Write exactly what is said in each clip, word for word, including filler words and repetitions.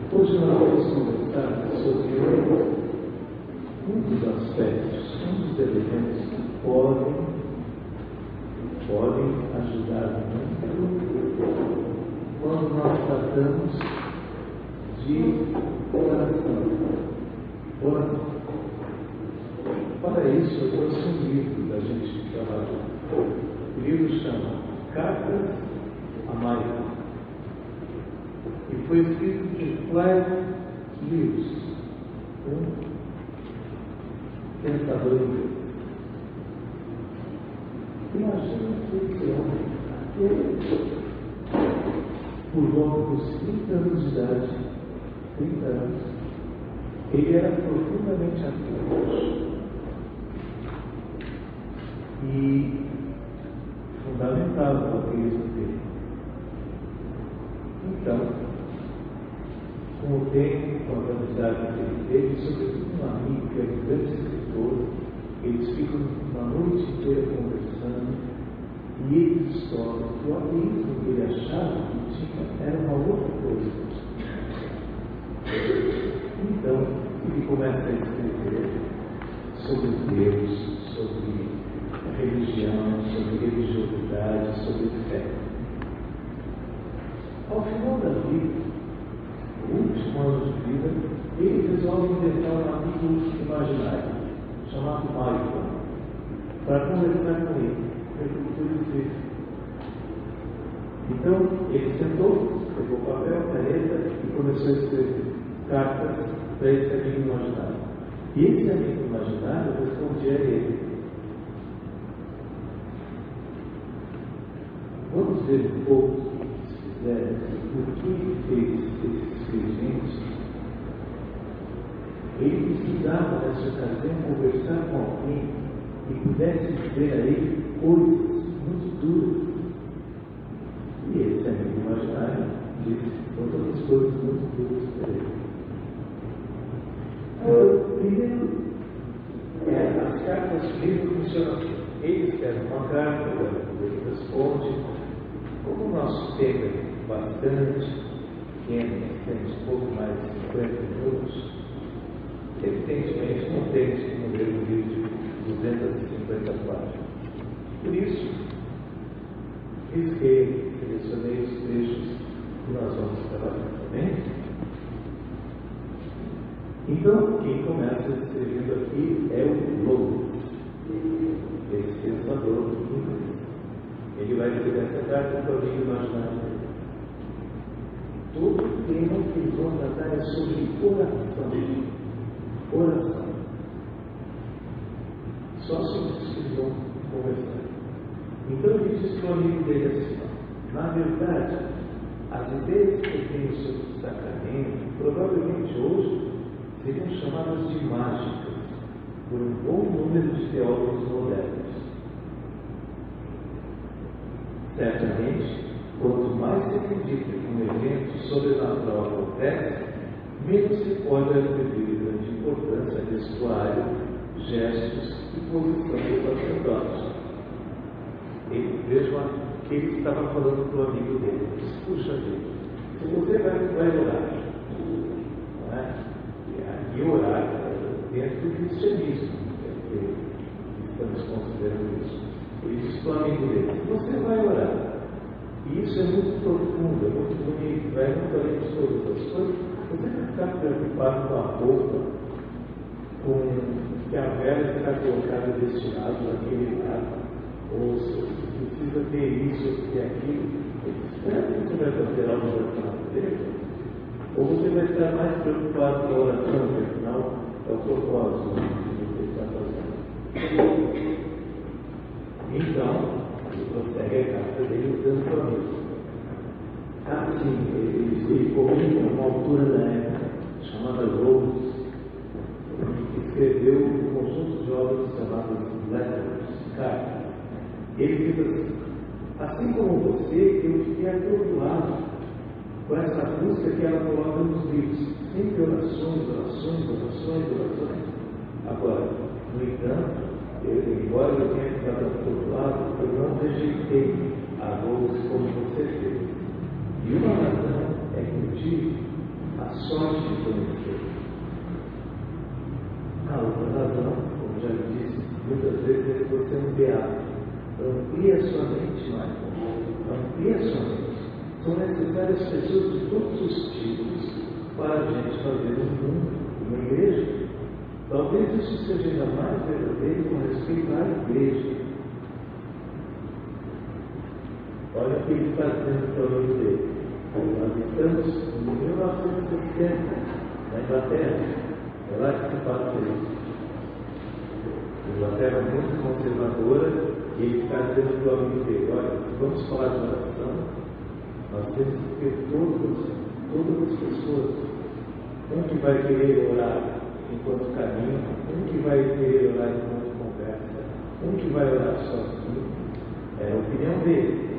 Hoje nós vamos conversar sobre um dos aspectos, um dos elementos que podem, podem ajudar muito quando nós tratamos de oração. Oração. Para isso, eu trouxe um livro da gente trabalhar. O livro chama Cartas a Michael. E foi escrito por Clive Lewis, um pensador inglês. Imagina que esse homem, aquele, por volta dos trinta anos de idade, trinta anos, ele era profundamente ateu e fundamentava o ateísmo dele. Então, com o tempo, com a amizade que ele teve, sobretudo um amigo que é um grande escritor, eles ficam uma noite inteira conversando e ele descobre que o ateísmo que ele achava que tinha era uma outra coisa. Então, ele começa a escrever sobre Deus, sobre a religião, sobre religiosidade, sobre fé. Ao final da vida, no último ano de vida, ele resolve inventar um amigo imaginário, chamado Michael, para conversar com ele, para ele. Então, ele sentou, pegou papel, caneta e começou a escrever cartas para esse amigo imaginário. E esse amigo imaginário respondia a ele. Vamos ver um pouco se fizer o que ele fez esses escrevimentos. Ele precisava, nessa ocasião, conversar com alguém que pudesse dizer a ele coisas muito duras. E esse amigo imaginário disse todas as coisas muito duras para ele. Então, primeiro, é, as cartas do livro funcionam assim. Ele escreve uma carta, ele responde. Como o nosso tempo é bastante pequeno, temos pouco mais de cinquenta minutos, evidentemente não temos como ler um livro de duzentas e cinquenta páginas. Por isso, risquei, selecionei os trechos que nós vamos trabalhar também. Então, quem começa escrevendo aqui é o Lowe, esse pensador inglês. Ele vai escrever essa carta para o amigo imaginário dele. Todo o tema que eles vão tratar é sobre oração. Oração. Só sobre isso que eles vão conversar. Então ele diz para o amigo dele assim: na verdade, as ideias que eu tenho sobre o sacramento, provavelmente hoje, seriam chamadas de mágicas por um bom número de teólogos modernos. Certamente, quanto mais se acredita que um evento sobrenatural acontece, menos se pode atribuir grande importância a vestuário, gestos e posição do sacerdote. Ele, veja que ele estava falando para o amigo dele. Disse, puxa vida, se você vai, vai orar, não é? E orar dentro do cristianismo, porque estamos considerando isso. Ele disse para o amigo dele, você vai orar, e isso é muito profundo, é muito bonito, vai muito além de todas as coisas, você vai ficar preocupado com a roupa, com que a vela está colocada deste lado, daquele lado, ou se você precisa ter isso, ter aquilo, será que você vai fazer algo da dele? Ou você vai estar mais preocupado com a oração, que afinal é o propósito que você está fazendo. Então, ele prossegue a carta dele usando o amigo. Assim, ele se comenta uma autora da época, chamada Rose, que escreveu um conjunto de obras chamadas Letters, cartas. Ele diz assim: assim como você, eu fiquei atordoado com essa busca que ela coloca nos livros, sempre orações, orações, orações, orações. Agora, no entanto, eu, embora eu tenha ficado atordoado, eu não rejeitei a Rose como você fez. E uma razão é que eu tive a sorte traz as pessoas de todos os tipos para a gente fazer um mundo, uma igreja. Talvez isso seja ainda mais verdadeiro com respeito à igreja. Olha o que ele está dizendo para o dele. Nós estamos em mil novecentos e setenta, na Inglaterra. É lá que se fala isso. A Inglaterra é muito conservadora e ele está dizendo para o amigo dele: olha, vamos falar de oração, nós temos que ter todas, todas as pessoas. Um que vai querer orar enquanto caminha, um que vai querer orar enquanto conversa, um que vai orar sozinho. É a opinião dele.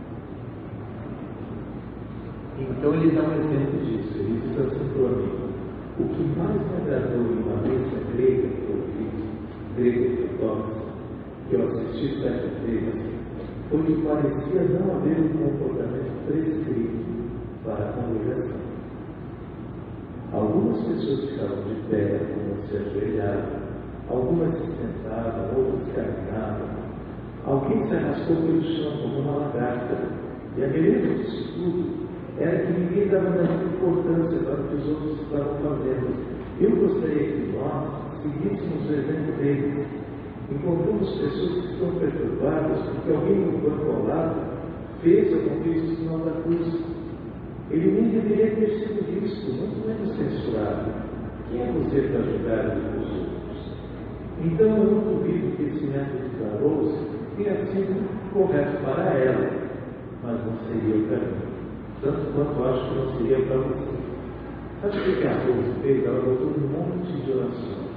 Então ele dá um exemplo disso. Ele diz assim para o amigo: o que mais me agradou em uma mesa grega que eu fiz, grega ortodoxa, que eu assisti certa vez, foi que parecia não haver um comportamento prescrito para a congregação. Algumas pessoas ficavam de pé, algumas se ajoelhavam, algumas se sentavam, outras caminhavam. Alguém se arrastou pelo chão como uma lagarta. E a beleza disso tudo era que ninguém dava nenhuma importância para o que os outros estavam fazendo. Eu gostaria que nós seguíssemos o exemplo deles. Encontramos pessoas que estão perturbadas porque alguém no banco ao lado fez ou não fez o sinal da cruz. Ele nem deveria ter sido visto, muito menos censurado. Quem é você para julgar os outros? Então eu não duvido que esse método de Claros tenha sido correto para ela, mas não seria o caminho. Tanto quanto acho que não seria para você. Sabe o que a Rose fez? Ela botou um monte de orações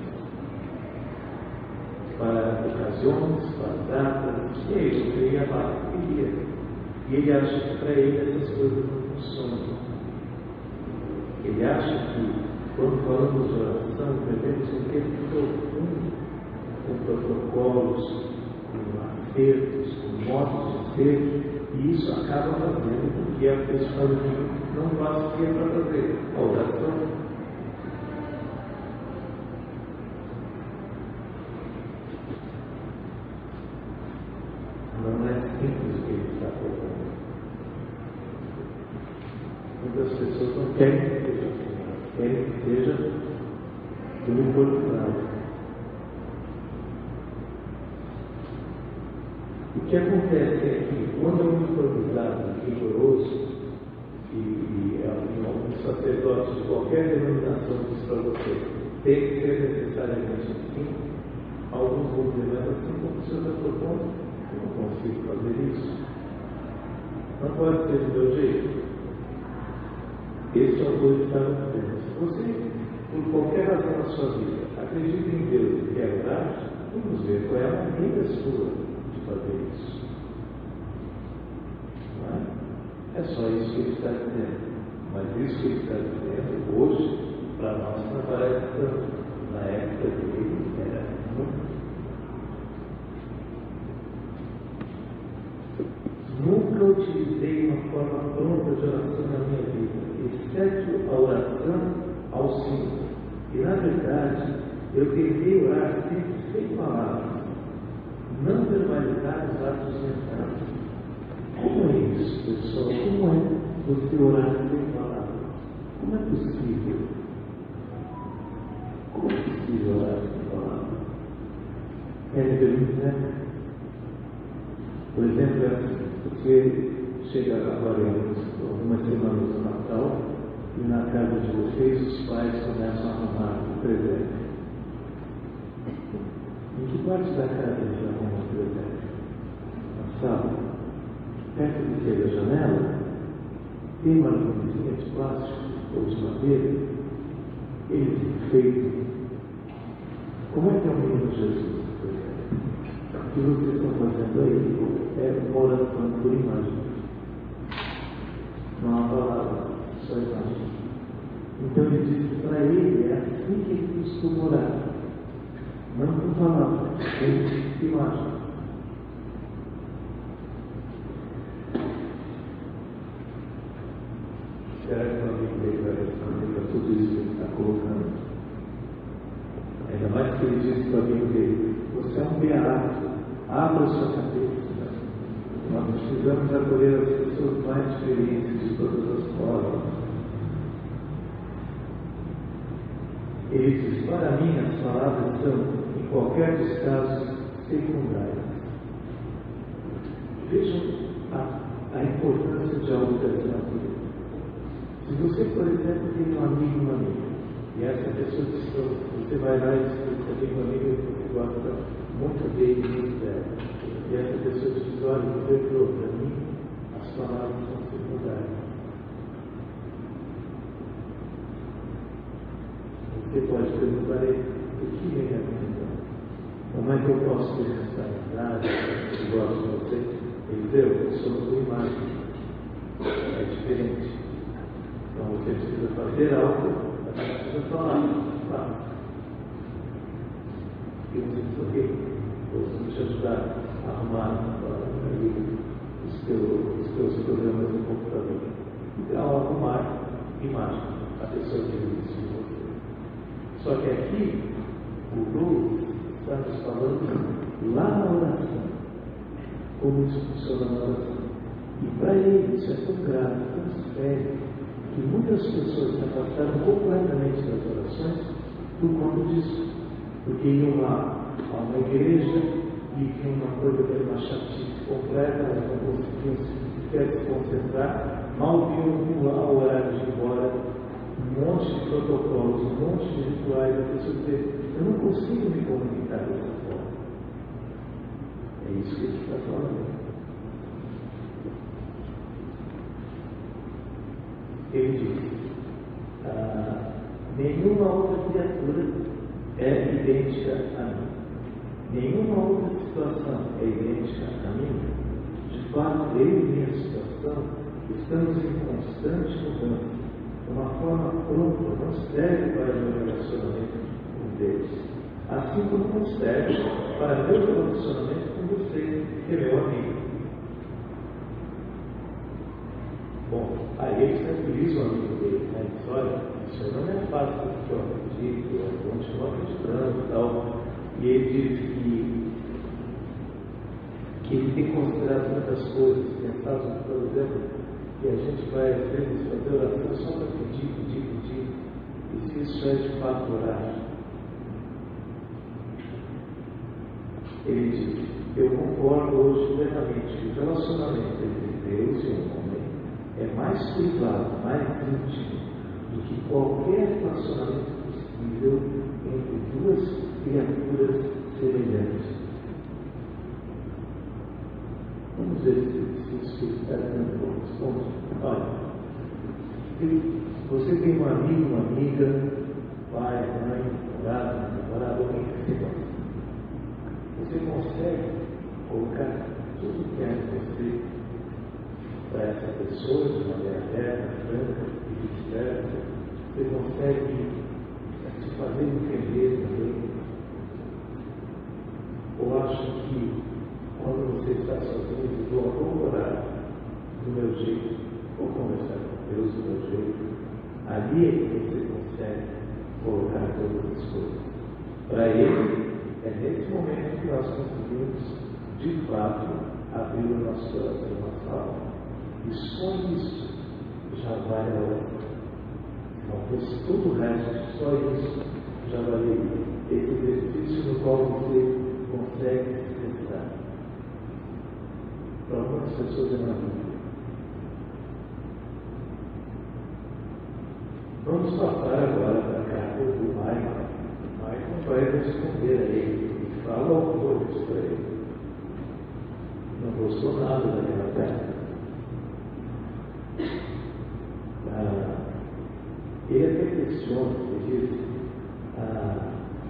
para ocasiões, para datas, e é isso que ele ia lá, queria. E ele acha que para ele essas coisas não funcionam. Ele acha que quando falamos de oração, devemos um tempo profundo, com protocolos, com acertos, com modos de ser. E isso acaba fazendo com que a pessoa não faça o que é para fazer, a oração. Não é simples o que ele está propondo. Muitas pessoas não querem que seja assim, querem que seja do importante. O que acontece é que, quando é um improvisado rigoroso, e, e algum sacerdote de qualquer denominação diz para você, tem que ser necessariamente assim, alguns vão dizer, mas assim como o senhor está propondo, eu não consigo fazer isso. Não pode ser do meu jeito. Esse autor está dizendo: se você, por qualquer razão na sua vida, acredita em Deus e quer orar, vamos ver qual é a maneira sua fazer isso. Não é? É só isso que ele está dizendo. Mas isso que ele está dizendo hoje, para nós não parece tanto. Na época dele era muito. Nunca utilizei uma forma pronta de oração na minha vida, exceto a oração ao Senhor. E na verdade, eu tentei orar sempre sem palavras. Não verbalizar os atos mentais. Como é isso, pessoal? Como é você orar sem palavras? Como é possível? Como é possível orar sem palavras? Quer ver um exemplo? O exemplo é assim: você chega agora em algumas semanas do Natal e na casa de vocês os pais começam a arrumar o presente. Em que parte da casa eles arrumam o presente? Na sala? Perto de que? Da janela? Tem uma luzinha de plástico ou de madeira? Eles enfeitam. Como é que é o menino Jesus? O que vocês estão fazendo aí é uma oração por imagem. Não há palavra, só imagem. Então ele diz que para ele é assim que ele costuma orar. Não com palavras, com imagem. Será que o amigo dele vai responder para tudo isso que ele está colocando? Ainda mais que ele disse para o amigo dele: você é um beato, abra sua cabeça. Nós precisamos acolher as pessoas mais diferentes de todas as formas. Ele diz: para mim, as palavras são, em qualquer dos casos, secundárias. Vejam a, a importância de algo dessa natureza. Se você, por exemplo, tem um amigo, uma amiga, e essa pessoa diz para você, você vai lá e diz que você tem um amigo que você gosta muito dele, muito dela. E essa pessoa diz: olha, você falou para mim, as palavras são secundárias. Você pode perguntar a ele: o que vem a mim? Como é que eu posso ter essa amizade? Eu gosto de você. Ele deu, eu sou a sua imagem. É diferente. Então você precisa fazer algo, mas você precisa falar. Tá? E você diz: ok, vou te ajudar a arrumar aí, os, teus, os teus programas no computador. Então, arrumar imagem. A pessoa que ele disse de você. Só que aqui, o Lu está nos falando lá na oração, como isso funciona na oração. E para ele isso é tão grave, tão sério, que muitas pessoas se afastaram completamente das orações por conta disso. Porque iam lá a uma igreja e viam uma coisa que era uma chatice completa, elas não conseguiam sequer se concentrar, mal viam o horário de ir embora, um monte de protocolos, um monte de rituais, a pessoa dizer: eu não consigo me comunicar dessa forma. É isso que ele está falando. Ele diz: ah, nenhuma outra criatura é idêntica a mim. Nenhuma outra situação é idêntica a mim. De fato, eu e minha situação estamos em constante mudança. Uma forma pronta não serve para meu relacionamento com Deus, assim como não serve para meu relacionamento com você, que é meu amigo. Bom, aí ele tranquiliza o amigo dele, né? Diz: olha, isso não é fácil que eu acredito, eu continuo acreditando e tal. E ele diz que, que ele tem considerado muitas coisas, pensado, por exemplo, que a gente vai às vezes fazer oração só para pedir, pedir, pedir, e se isso é de fato orar. Ele diz: eu concordo hoje plenamente que o relacionamento entre Deus e o homem é mais privado, mais íntimo do que qualquer relacionamento possível entre duas criaturas semelhantes. Vamos ver se isso que ele está dando alguns pontos. Olha, você tem um amigo, uma amiga, pai, mãe, namorado, namorado, alguém que você gosta. Você consegue colocar tudo que é você para essa pessoa de maneira aberta, franca e vice-versa. Você consegue se fazer entender também. Ou acho que quando você está sozinho, eu vou orar do meu jeito, vou conversar com Deus do meu jeito, ali é que você consegue colocar todas as coisas. Para Ele, é nesse momento que nós conseguimos, de fato, abrir o nosso coração e nossa alma. E só isso já vale a oração. Talvez todo o resto, só isso já valeria. Esse exercício no qual você consegue se centrar. Para algumas pessoas é maravilhoso. Vamos passar agora para a carta do Michael. Michael vai responder a ele e fala horrores para ele. Não gostou nada daquela carta. Ah, ele até questiona, ele diz: ah,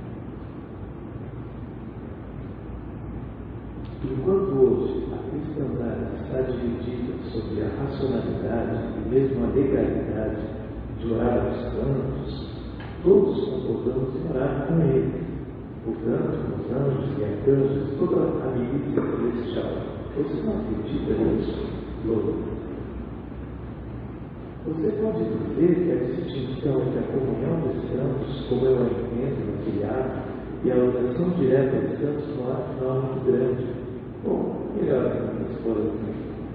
enquanto hoje a cristandade está dividida sobre a racionalidade e mesmo a legalidade de orar aos santos, todos concordamos em orar com ele, portanto, os anjos e arcanjos, toda a milícia celestial. Você não acredita nisso, Louro? Você pode dizer que a distinção entre a comunhão dos santos, como eu a entendo naquele ato, e a oração direta dos santos não há final muito grande. Bom, melhor que não for assim.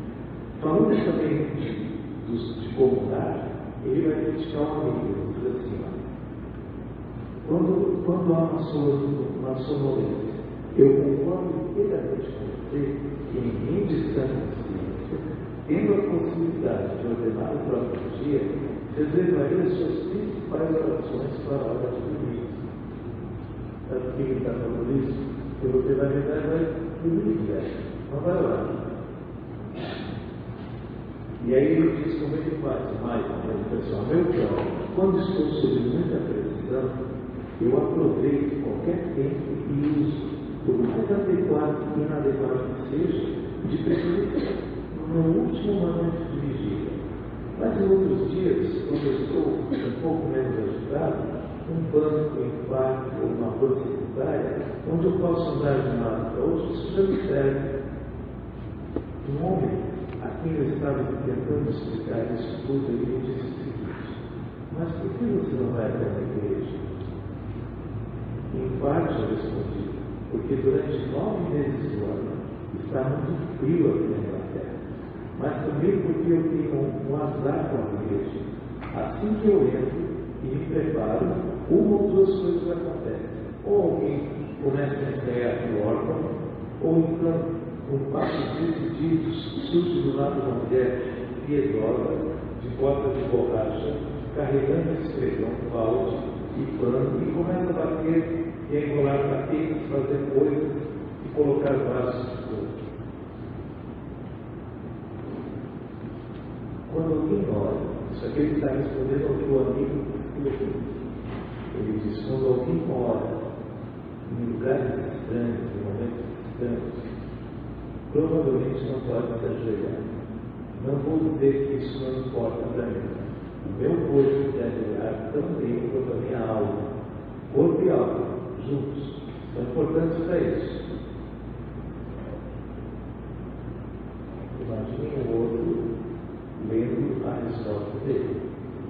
Falando também de, de, de comunidade, ele vai criticar um amigo, ele diz assim, ó, quando, quando há uma, uma sonolência, eu concordo inteiramente com você que em distância ciência, tendo a possibilidade de ordenar o próprio dia, reservaria as suas principais orações para a hora de dormir. Sabe por que ele está falando isso? Porque você vai rezar e vai dormir, não vai orar. E aí ele diz como ele faz, mais pessoal, meu plano, quando estou sob muita pressão, eu aproveito qualquer tempo e uso, por mais adequado e inadequado que seja, de preferência no último momento de vigília. Mas em outros dias, quando eu estou um pouco menos agitado, um banco, um quarto ou uma rua secundária, onde eu posso andar de um lado para outro, isso já me serve. Um homem a quem eu estava tentando explicar isso tudo, ele me disse o seguinte: mas por que você não vai até a igreja? Em parte eu respondi, porque durante nove meses do ano está muito frio aqui na Inglaterra, mas também porque eu tenho um, um azar com a igreja. Assim que eu entro e me preparo, uma ou duas coisas acontecem. Ou alguém começa a ensaiar no órgão, ou então com passos decididos, surge do lado uma mulher piedosa, de bota de borracha, carregando esfregão, balde e pano, e começa a bater e a enrolar tapetes, fazer coisas e colocar vasos de fogo. Quando alguém ora, isso aqui ele está respondendo ao teu amigo, ele diz: quando alguém ora em lugares estranhos, em momentos estranhos, provavelmente não pode se ajoelhar. Não vou dizer que isso não importa para mim. O meu corpo deve orar também quanto a minha alma. Corpo e alma, juntos, são importantes para isso. Imagine o outro lendo a resposta dele.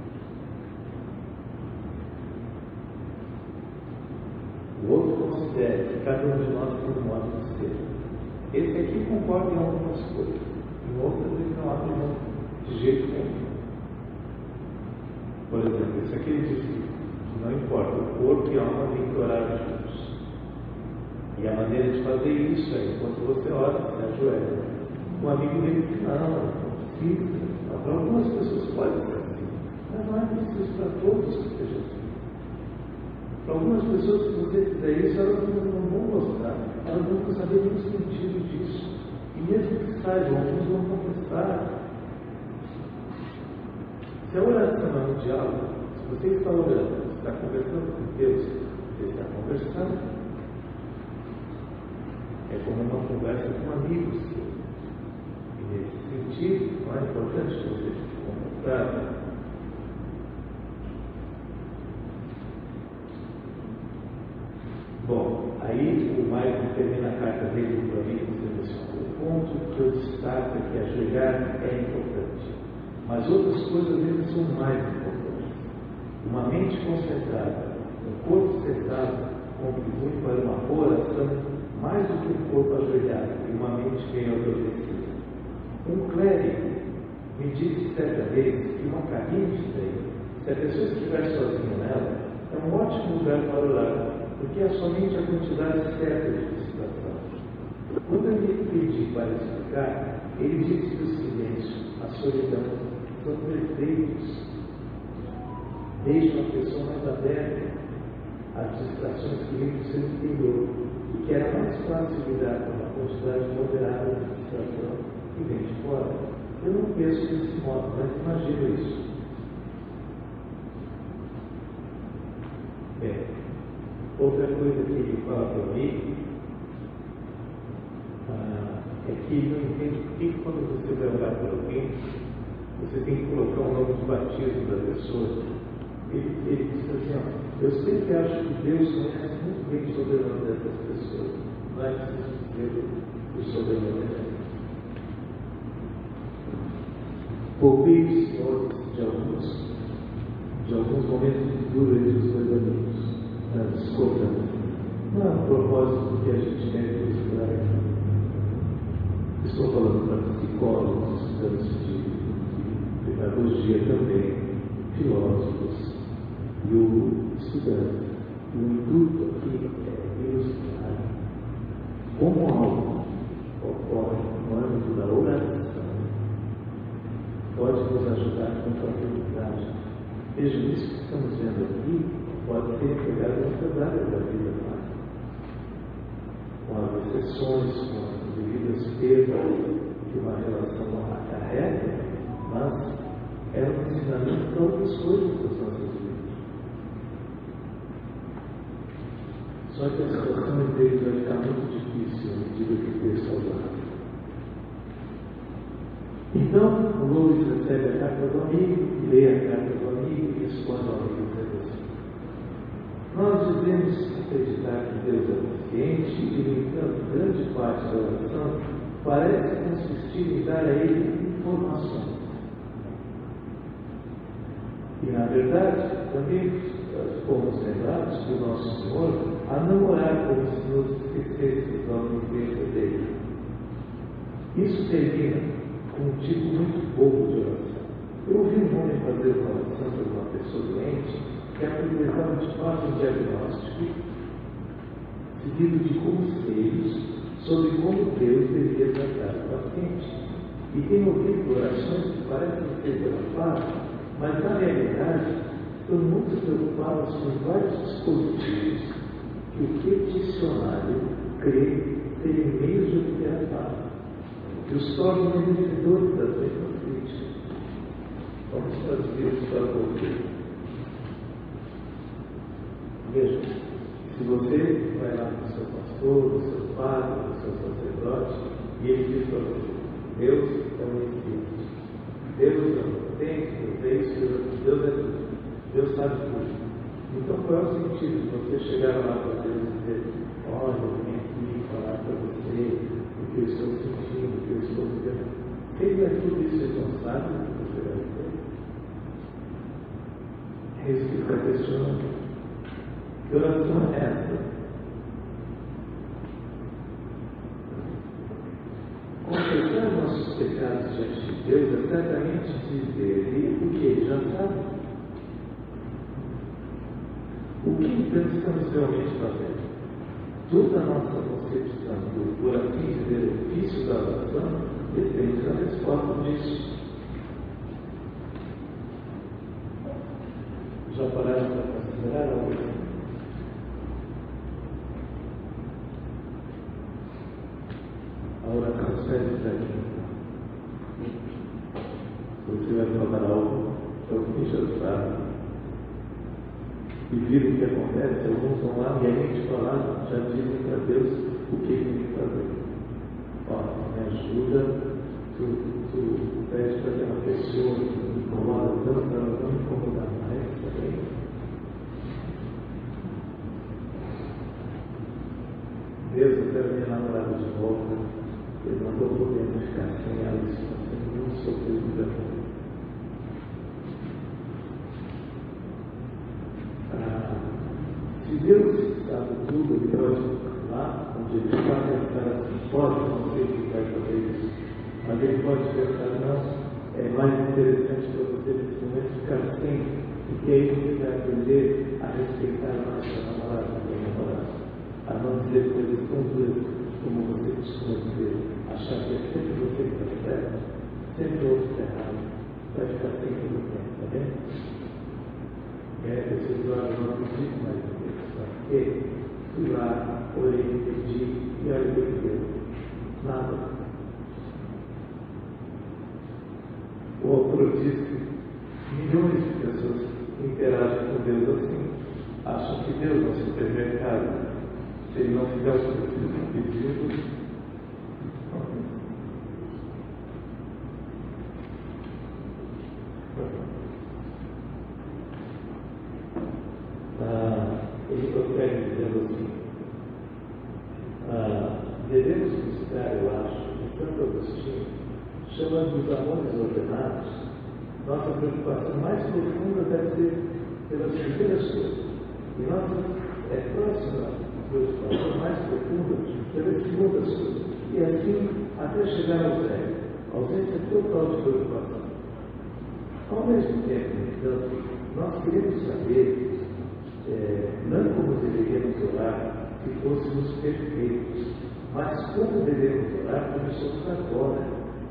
O outro considera que cada um de nós tem um modo de ser. Esse aqui concorda em algumas coisas, em outras ele não abre mão de jeito nenhum. Por exemplo, esse aqui ele diz que não importa, o corpo e a alma têm que orar juntos. E a maneira de fazer isso é, enquanto você ora, você ajoelha. Um amigo dele diz: não, não precisa. Para algumas pessoas pode ser assim, mas não é preciso para todos que seja assim. Para algumas pessoas, se você fizer isso, elas não vão gostar, elas vão saber o sentido disso. E mesmo que saibam, alguns vão confessar. Se a oração é um diálogo, se você está orando, você está conversando com Deus, você está conversando. É como uma conversa com amigos. E nesse sentido, não é importante que você fique confortável. Bom, aí o Michael termina a carta dele para mim dizendo assim: o ponto que eu destaco é que ajoelhar é importante, mas outras coisas ainda são mais importantes. Uma mente concentrada, um corpo sentado, contribui para uma boa oração mais do que um corpo ajoelhado e uma mente bem adormecida. Um clérigo me disse certa vez que uma cabine de trem, se a pessoa estiver sozinha nela, é um ótimo lugar para orar, porque é somente a quantidade certa de distração. Quando eu lhe pedi para explicar, ele disse que o silêncio, a solidão, são perfeitos. Deixam a pessoa mais aberta às distrações que ele sempre entendeu, e que era mais fácil lidar com uma quantidade moderada de distração que vem de fora. Eu não penso desse modo, mas imagino isso. Bem, outra coisa que ele fala para mim ah, é que ele não entende por que quando você vai orar por alguém, você tem que colocar o nome de batismo da pessoa. Ele, ele diz assim: ó, eu sempre acho que Deus conhece muito bem o sobrenome dessas pessoas. Não é preciso dizer o sobrenome delas. Poupei os senhores de alguns, de alguns momentos de dúvida dos meus amigos, nas discordâncias. Não é um propósito que a gente deve buscar. Estou falando para psicólogos, estudantes de, de pedagogia também, filósofos e o estudante. O intuito aqui é ilustrar como algo ocorre no âmbito da oração pode nos ajudar com facilidade. Vejam, isso que estamos vendo aqui pode ser empregado em outras áreas da vida prática, com as exceções, com as devidas perdas que uma relação acarreta, mas é um ensinamento para outras coisas das nossas vidas. Só que a situação inteira vai ficar muito difícil à medida que o texto avança. Então, o Luiz recebe a carta do amigo, lê a carta do amigo e responde ao amigo dizendo assim: nós devemos acreditar que Deus é paciente e, no entanto, grande parte da oração parece consistir em dar a Ele informações. E, na verdade, também fomos lembrados que o nosso Senhor, a não orar como se nos esquecêssemos da onisciência dele. Isso termina com um tipo muito bobo de oração. Eu ouvi um homem fazer uma oração para uma pessoa doente que apresentava de fato um diagnóstico seguido de conselhos sobre como Deus deveria tratar o paciente. E tem ouvido orações que parecem ser pela paz, mas na realidade estão muito preocupadas com vários dispositivos que o peticionário crê serem meios de obter a paz, que os tornam merecedores das mesmas críticas. Vamos traduzir isso para você. Veja, se você vai lá para o seu pastor, o seu padre, o seu sacerdote, e ele diz para você: Deus é um Espírito, Deus é onipotente, Deus é isso, Deus é tudo, Deus sabe tudo. Então, qual é o sentido de você chegar lá para Deus e dizer: olha, eu vim aqui falar para você o que eu estou sentindo, o que eu estou vivendo? Se ele é tudo isso, ele não sabe o que você vai dizer. É isso que está questionando. Que oração é essa? Confessar nossos pecados diante de Deus é certamente dizer o que ele já sabe. O que então estamos realmente fazendo? Toda a nossa concepção do, por assim dizer, ofício da oração depende da resposta disso. Já pararam para considerar algo assim? A oração serve para quem? Você vai falar algo, alguém já sabe. E viram o que acontece, alguns vão lá e a gente falar, já dizem para Deus o que ele tem que fazer. Ó, me ajuda, tu, tu pede para aquela pessoa que me incomoda tanto, para ela não me incomodar mais, tá bem? Deus, eu quero minha namorada de volta, eu não estou podendo ficar sem ela, isso está sendo muito sofrido da minha. Se Deus sabe tudo, ele pode ir lá onde ele está pensar assim: pode, não sei se vai fazer isso, mas ele pode pensar: não, é mais interessante para você nesse momento ficar sem, porque aí você vai aprender a respeitar a nossa namorada, a sua namorada, a não dizer coisas tão duras como você costuma dizer, achar que é sempre você que está certo, sempre o outro está errado, vai ficar sempre no tempo, tá vendo? É, pessoas lá, eu não acredito mais em Deus, porque fui lá, orei, pedi, e olha o que deu. Nada. O autor diz que milhões de pessoas interagem com Deus assim, acham que Deus é um supermercado. Se ele não fizer o que precisa pedido, Ah, ele prossegue dizendo assim: ah, devemos buscar, eu acho, de Santo Agostinho, chamando os amores ordenados, nossa preocupação mais profunda deve ser pelas primeiras coisas, e nossa é próxima preocupação mais profunda pelas segundas coisas, e assim até chegar ao céu. ausência total de preocupação. Ao mesmo tempo, então, nós queremos saber, é, não como deveríamos orar se fôssemos perfeitos, mas como devemos orar como somos agora.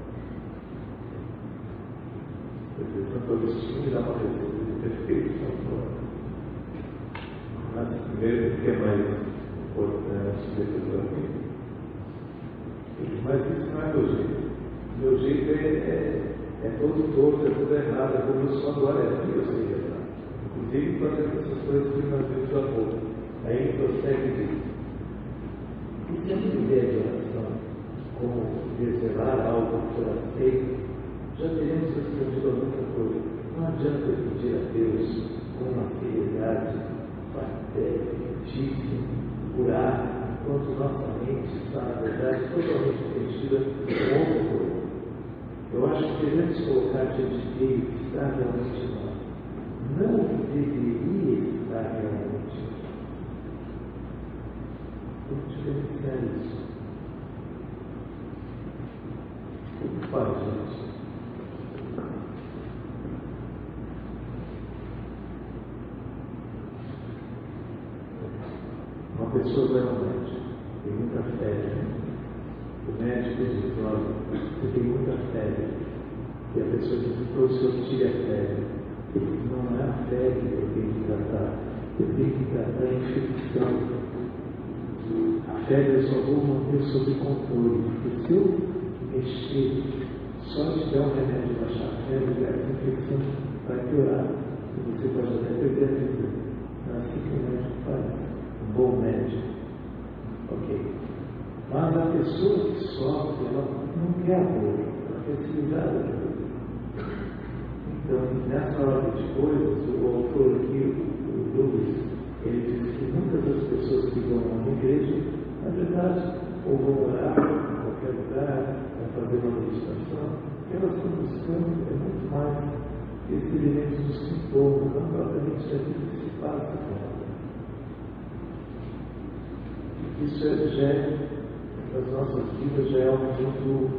Santo Agostinho dá uma receita de perfeição agora. Mas primeiro, o que é mais importante depois da vida? Mas isso não é meu jeito. Meu jeito é, é, é todo torto, é tudo errado, é como eu sou agora, é assim eu sei errar. Inclusive fazendo essas coisas que nós vemos há pouco. Aí prossegue disso. E se a minha ideia de oração, como reservar algo que será feito, já teremos respondido a muita coisa. Não adianta pedir a Deus com uma seriedade fortíssima, curar, enquanto nossa mente está, na verdade, totalmente preenchida com outra coisa. Eu acho que devemos colocar diante dele o que está realmente em nós, não o que deveria estar realmente em nós. Vamos diferenciar isso. O que faz, gente? Uma pessoa vai ao médico, tem muita febre. O médico diz: olha, você tem muita febre. E a pessoa diz: professor, tire a febre. Não é a febre que eu tenho que tratar, eu tenho que tratar a infecção. A febre eu só vou manter sob controle, porque se eu mexer, só de dar um remédio e baixar a febre, a infecção vai piorar. E você pode até perder a vida. Não é assim que o médico faz. Um bom médico. Ok. Mas a pessoa que sofre, ela não quer amor, ela quer se livrar da dor. Então, nessa ordem de coisas, o autor aqui, o Lewis, ele diz que muitas das pessoas que vão a uma igreja, na verdade, ou vão orar em qualquer lugar, para fazer uma meditação, elas estão buscando é muito mais esse elemento dos sintomas, não propriamente aquilo que se passa com ela. Isso é, já é, nas nossas vidas, já é algo muito,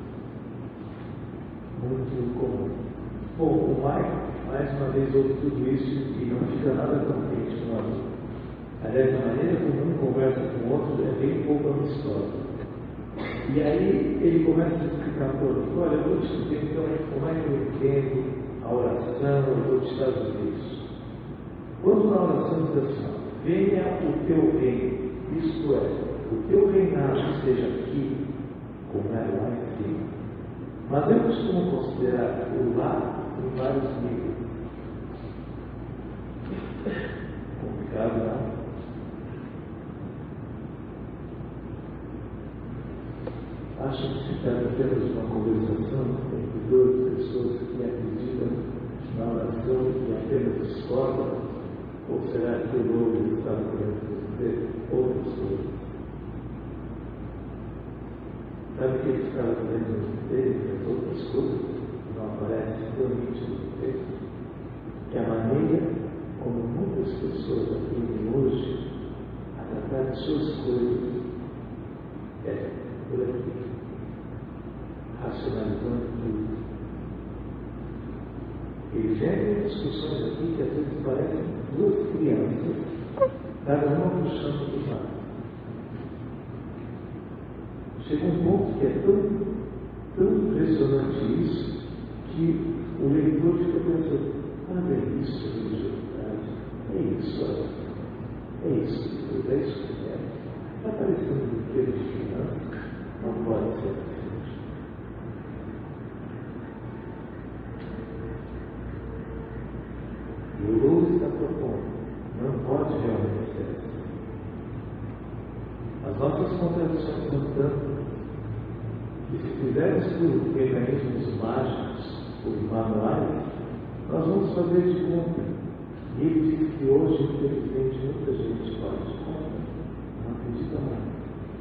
muito comum. Bom, o Michael, mais uma vez, ouve tudo isso e não fica nada contente com a vida. Aliás, a maneira como um conversa com o outro é bem pouco amistosa. E aí ele começa a explicar para o outro: olha, eu vou te dizer então como é que eu entendo a oração, eu vou te dar isso. Quando na oração diz assim: venha o teu reino, isto é, o teu reinado esteja aqui, como é lá em cima. Mas eu costumo considerar o lá em vários níveis. Complicado, não? Acho que se trata apenas de uma conversação entre duas pessoas que acreditam na oração e apenas discordam? Ou será que o outro está querendo dizer outras coisas? Sabe o que ele estava querendo dizer? As outras coisas não aparecem tão nítidas no texto? Que a maneira como muitas pessoas aprendem hoje a tratar de suas coisas é por aqui, racionalizando tudo. Ele gera discussões aqui que às vezes parecem duas crianças, cada uma puxando do lado. Chega um ponto que é tão, tão impressionante isso, que o leitor fica pensando: ah, é isso a religiosidade, é isso a oração, é isso que Deus, é isso que é. Está parecendo um brinquedo de criança, não pode ser assim. E o Lula está propondo: não pode realmente ser assim. As nossas contradições são tantas que, se fizermos por mecanismos mágicos, por manuais, nós vamos fazer de conta. E ele diz que hoje, infelizmente, muita gente faz de conta, não acredita mais.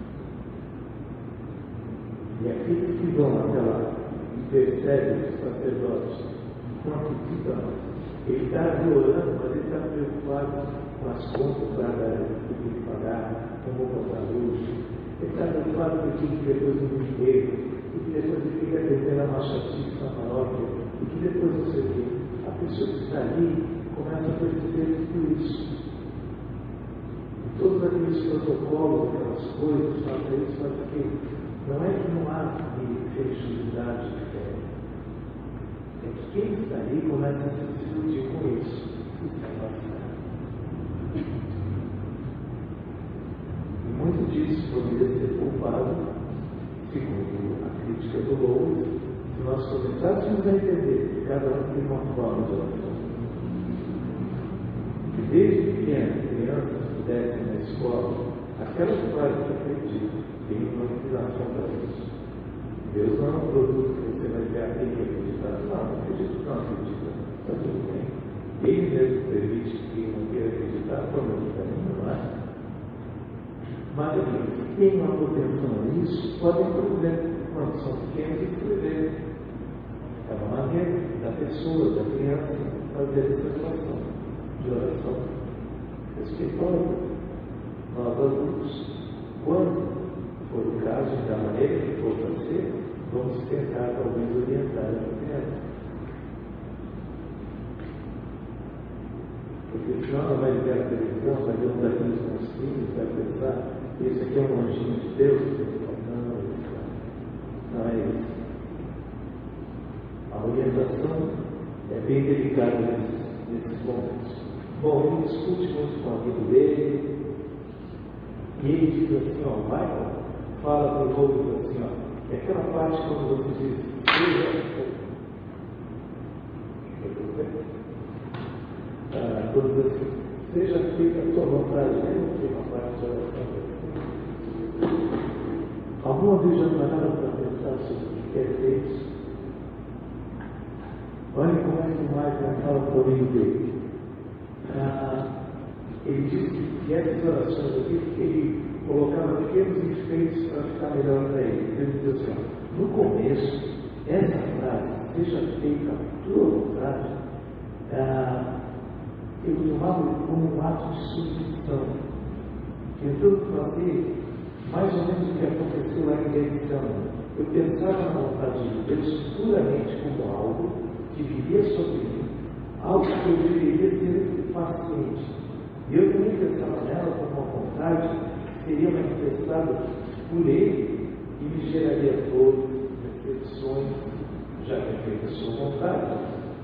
E aqueles que vão até lá e percebem os sacerdotes, não acreditam mais. Ele está orando, mas ele está preocupado com as contas para que tem que pagar, como botar luz. Ele está preocupado com aquilo que depois não tem. Ele depois ele fica tentando a machatice na paróquia, e que depois você vê, a pessoa que está ali começa a perceber tudo isso. E todos aqueles protocolos, aquelas coisas, faz isso, faz aquilo. Não é que não há religiosidade de fé. É que quem está ali começa a se iludir com isso. E muito disso poderia ser poupado, segundo a crítica do Lowe, se nós começássemos a entender que cada um tem uma forma de oração. Que desde pequeno, crianças pudessem na escola, aquelas pais que acreditam tem uma inclinação para isso. Deus não é um produto que você vai ver aqui que acreditar. Não, não acredito, não acredita. Está tudo bem. Ele mesmo permite que não queira acreditar, problema para mim, não é? Mas aqueles que têm uma propensão a isso, podem, por exemplo, quando são pequenos, escrever. É uma maneira da pessoa, da criança, fazer essa relação de oração respeitosa. Nós adultos, quando for o caso, da maneira que for para ser, vamos tentar talvez orientar a criança. Porque senão ela vai ver a televisão, vai ver um daqueles monstrinhos, vai pensar, esse aqui é um anjinho de Deus. Não, não é isso. A orientação é bem delicada nesses, nesses momentos. Bom, ele discute muito com o amigo dele, e ele diz assim, ó, Michael, fala para o outro assim, ó, é aquela parte quando você diz, seja, ah, quando você, seja feita a sua vontade, né? Não tem uma parte da oração. Alguma vez já pararam para pensar sobre o que quer ser isso? Olha como é que o Michael fala para o amigo dele. Ah, ele diz que essas orações aqui, ele colocava pequenos enfeites para ficar melhor para ele. Ele diz assim, ó, no começo, essa frase, seja feita a tua vontade, ah, eu tomava como um ato de submissão, tentando fazer mais ou menos o que aconteceu lá em Benção. Eu pensava na vontade de Deus puramente como algo que viria sobre mim, algo que eu deveria ser paciente. E eu também pensava nela como uma vontade que seria manifestada por Ele e me geraria dores, reflexões, já que é feita a sua vontade.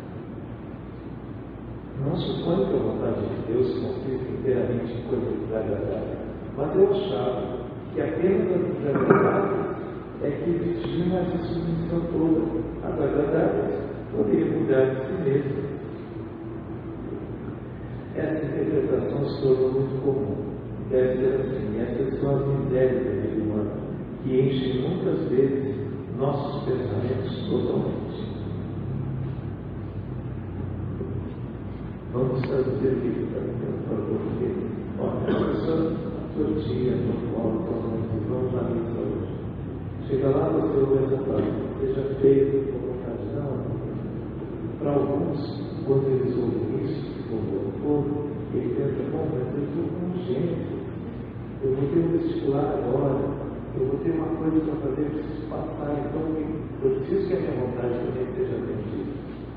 Não suponho que a vontade de Deus consista inteiramente em coisas desagradáveis, mas eu achava que apenas as desagradáveis é que exigiam essa submissão toda. As agradáveis poderiam mudar de si mesmas. Essa interpretação se tornou muito comum. Deve ser assim, essas são as misérias da vida humana, que enchem muitas vezes nossos pensamentos totalmente. Vamos traduzir o que está dizendo para o português. Olha, a pessoa, a sua tia, no colo, falando, vamos na missa hoje. Chega lá, você ouve essa frase, seja feito com vontade. Não. Para alguns, quando eles ouvem isso, como o povo, ele pensa, bom, mas eu estou com urgência, eu vou ter um vestibular agora, eu vou ter uma coisa para fazer, eu preciso passar, então eu preciso que a minha vontade também seja atendida.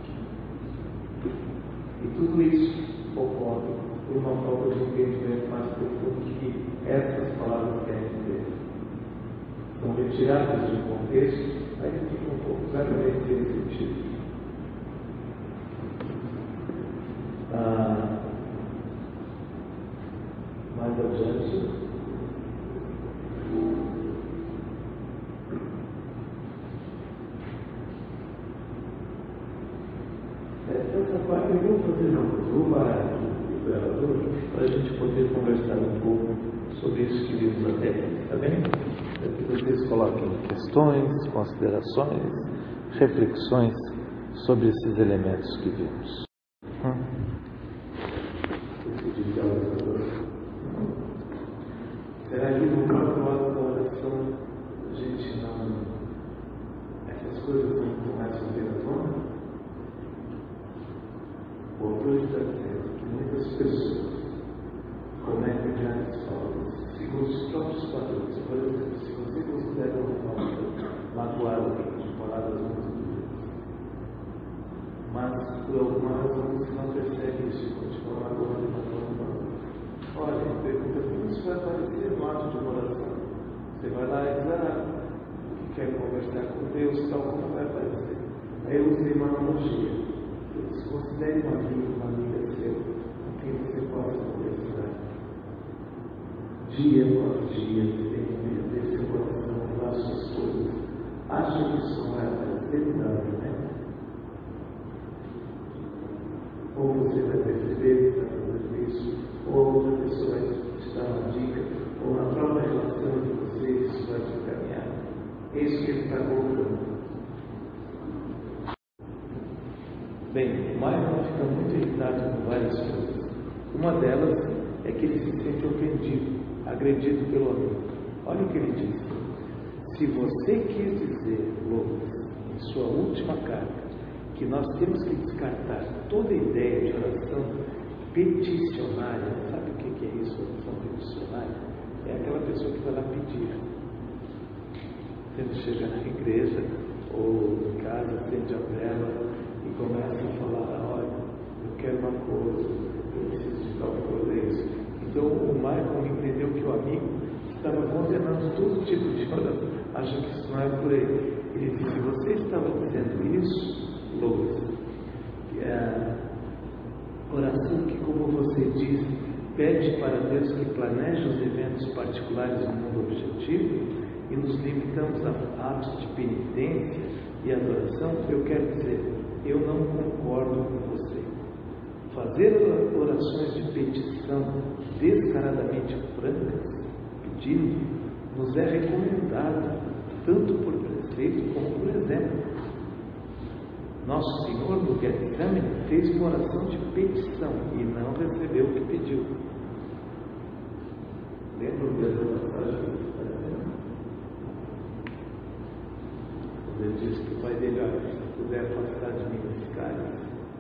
E tudo isso ocorre por uma falta de entendimento mais profundo que essas palavras querem dizer. São retiradas de um contexto, aí fica um pouco exatamente sem sentido. Ah, mais adiante, essa parte eu vou fazer não, eu vou parar aqui o gravador para a gente poder conversar um pouco sobre isso que vimos até aqui, está bem? Que vocês coloquem questões, considerações, reflexões sobre esses elementos que vimos. Hum? Será que no propósito da oração a gente não. Essas coisas não começam a vir à tona? O autor está dizendo que muitas pessoas cometem grandes faltas segundo os próprios padrões. Por exemplo, se você considera uma falta magoar alguém, dia. Se considere um amigo, uma amiga seu, com quem você possa conversar. Dia após dia, você tem que meter seu coração, levar suas coisas. Acha que isso não é facilidade, né? Ou você vai perceber que está fazendo isso, ou outra pessoa vai te dar uma dica, ou na própria relação de vocês isso vai se encaminhar. É isso que ele está colocando. Bem, o Michael fica muito irritado com várias coisas. Uma delas é que ele se sente ofendido, agredido pelo amigo. Olha o que ele diz. Se você quis dizer, Lucas, em sua última carta, que nós temos que descartar toda ideia de oração peticionária, sabe o que é isso, oração peticionária? É aquela pessoa que vai lá pedir. Quando chega na igreja ou em casa, acende a vela e começa a falar, olha, eu quero uma coisa, eu preciso de tal coisa. Então o Michael entendeu que o amigo estava condenando todo tipo de oração. Acho que isso não é por aí. Ele disse, se você estava dizendo isso, Louis, que é a oração que, como você diz, pede para Deus que planeje os eventos particulares do mundo objetivo e nos limitamos a atos de penitência e adoração, eu quero dizer, eu não concordo com você. Fazer orações de petição descaradamente francas, pedindo, nos é recomendado, tanto por preceito como por exemplo. Nosso Senhor no Getsemane fez uma oração de petição e não recebeu o que pediu. Lembra dessa passagem? Ele disse que o pai dele, olha, se puder afastar de mim esse cálice.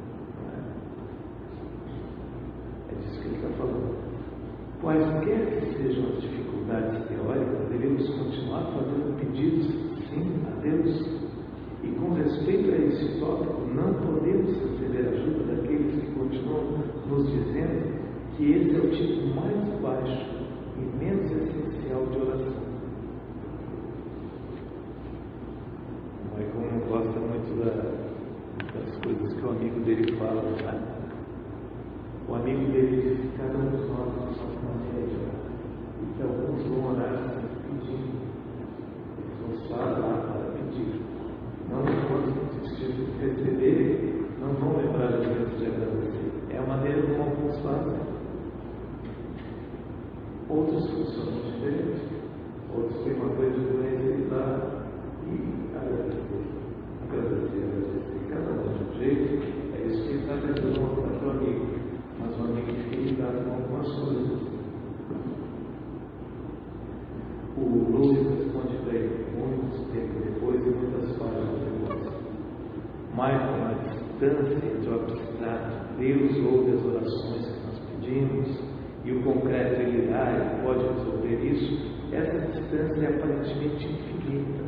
É disso que ele está falando. Quaisquer que sejam as dificuldades teóricas, devemos continuar fazendo pedidos, sim, a Deus. E com respeito a esse tópico, não podemos receber ajuda daqueles que continuam nos dizendo que esse é o tipo mais baixo e menos essencial de oração. O Michael não gosta muito da, das coisas que o amigo dele fala, sabe? O amigo dele diz que cada um de nós tem uma maneira de orar. E que alguns vão orar sempre pedindo. Eles vão estar lá para pedir. Não quando receberem, não vão lembrar as vezes de agradecer. É a maneira como alguns fazem. Outros funcionam diferente. Outros têm uma coisa de respeitar e agradecer. Agradecer, agradecer. Cada um de um jeito. É isso que ele está tentando mostrar para o amigo. Mas o amigo fica ligado com algumas coisas. O Louis responde para ele muito tempo depois e muitas páginas depois. Michael, na distância entre o abstrato, Deus ouve as orações que nós pedimos, e o concreto ele irá, ele pode resolver isso, essa distância é aparentemente infinita.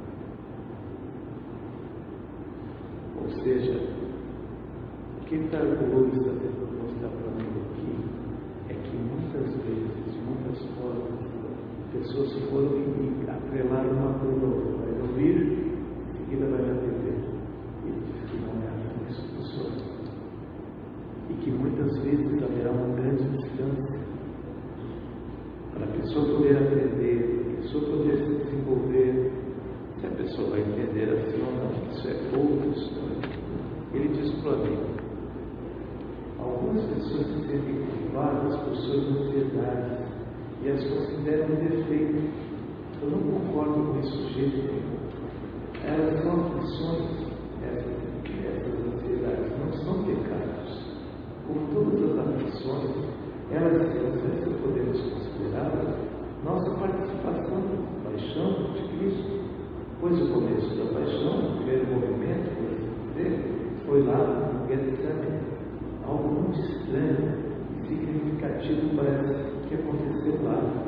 Ou seja, o que está o Louis está tentando mostrar para mim aqui é que muitas vezes, de muitas formas, pessoas foram e atrelaram uma coisa ou outra. Vai ouvir, em seguida vai atender. Ele diz que não é assim que isso funciona. E que muitas vezes haverá uma grande distância para a pessoa poder aprender, a pessoa poder se desenvolver. Se a pessoa vai entender assim ou não, isso é outra história. Ele diz para o amigo: algumas pessoas se sentem culpadas por suas ansiedades e as consideram um defeito. Eu não concordo com isso de jeito nenhum. Elas são aflições, essas, essas ansiedades, não são pecados. Como todas as aflições, elas, às vezes, podemos considerá-las nossa participação na paixão de Cristo. Pois o começo da paixão, o primeiro movimento, por assim dizer, foi lá no Getsemane. Algo muito estranho e significativo parece que aconteceu lá.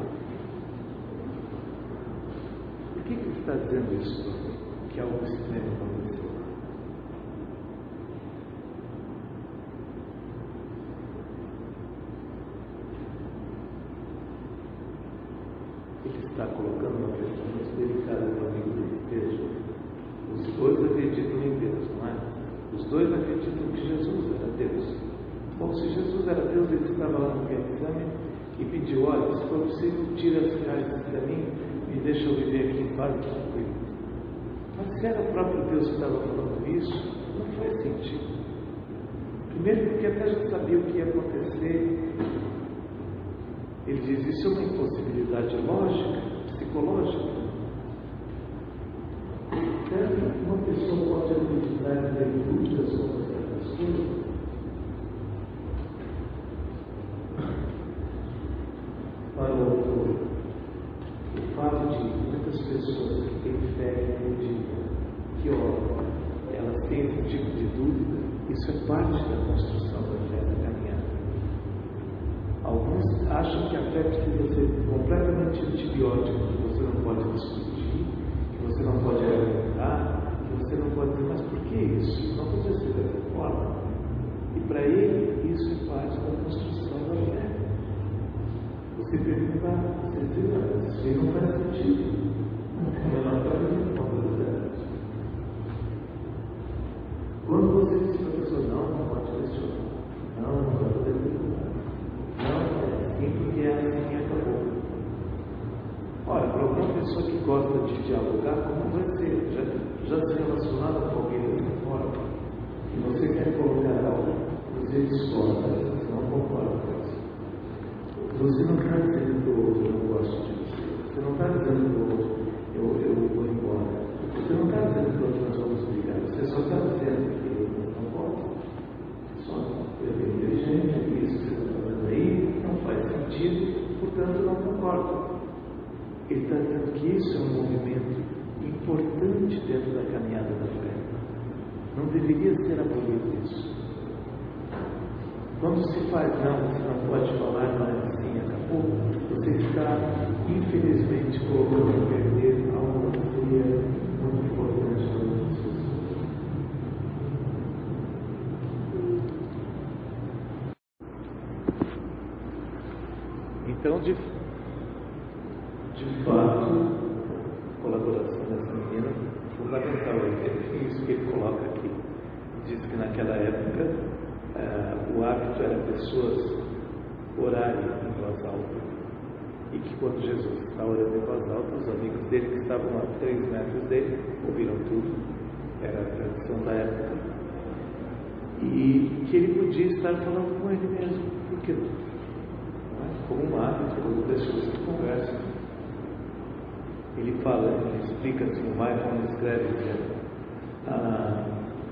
Por que ele está dizendo isso? Que algo estranho aconteceu lá? Ele está colocando uma questão muito delicada para o amigo dele. Veja, os dois acreditam em Deus, não é? Os dois acreditam que Jesus era Deus. Bom, se Jesus era Deus, ele estava lá no Getsemane e pediu: olha, se for possível, tira as caixas para mim e deixa eu viver aqui em paz e tranquilo. Mas se era o próprio Deus que estava falando isso, não faz sentido. Primeiro porque até já sabia o que ia acontecer. Ele diz: isso é uma impossibilidade lógica, psicológica. Então, uma pessoa pode acreditar em ter dúvidas sobre certas coisas. Para o autor, o fato de muitas pessoas que têm fé e acreditam que, ó, elas têm esse tipo de dúvida, isso é parte da construção da fé da caminhada. Alguns acham que a fé precisa ser completamente antibiótica, que você não pode discutir, que você não pode argumentar, que você não pode dizer: mas por que isso? Não pode ser dessa forma. E para ele, isso é parte da construção da fé. Você pergunta: você diz, isso não faz sentido. Eu não acredito na verdade. Quando você diz para a pessoa: não, não pode questionar, não, não vai poder perguntar, não, é assim porque é assim e acabou. Olha, para uma pessoa que gosta de dialogar, como vai ser? Já, já se relacionada com alguém dessa forma, e você quer colocar algo, você discorda, você não concorda com isso. Você não está dizendo para o outro: eu não gosto de você. Você não está dizendo para o outro: eu, eu vou embora. Você não está dizendo para o outro: nós vamos brigar. Você só está dizendo que eu não posso. Só eu sou inteligente, isso que você está fazendo aí não faz sentido, portanto não concordo. Ele está dizendo que isso é um movimento importante dentro da caminhada da fé. Não deveria ser abolido isso. Quando se faz: não, você não pode falar, não é assim, acabou, você está, infelizmente, colocando a perder algo que seria muito importante para as pessoas. Então, de, de fato, a colaboração dessa menina é fundamental. É isso que ele coloca aqui. Diz que naquela época Uh, o hábito era pessoas orarem em voz alta, e que quando Jesus está orando em voz alta, os amigos dele que estavam a três metros dele ouviram tudo, era a tradição da época, e que ele podia estar falando com ele mesmo. Por que não? Não é? Como um hábito, como pessoas que conversam. Ele fala, ele explica assim, o Michael escreve dizendo: ah,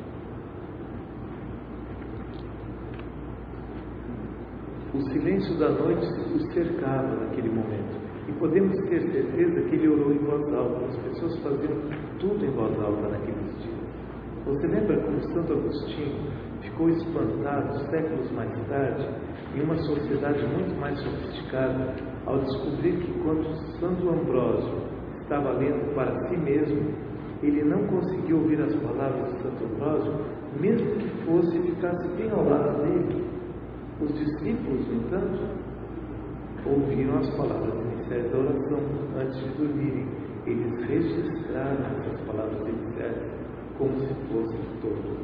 o silêncio da noite o cercava naquele momento, e podemos ter certeza que ele orou em voz alta. As pessoas faziam tudo em voz alta naqueles dias. Você lembra como Santo Agostinho ficou espantado séculos mais tarde, em uma sociedade muito mais sofisticada, ao descobrir que quando Santo Ambrósio estava lendo para si mesmo, ele não conseguiu ouvir as palavras de Santo Ambrósio, mesmo que fosse e ficasse bem ao lado dele. Os discípulos, no entanto, ouviram as palavras iniciais da oração antes de dormirem. Eles registraram essas palavras iniciais como se fossem todo.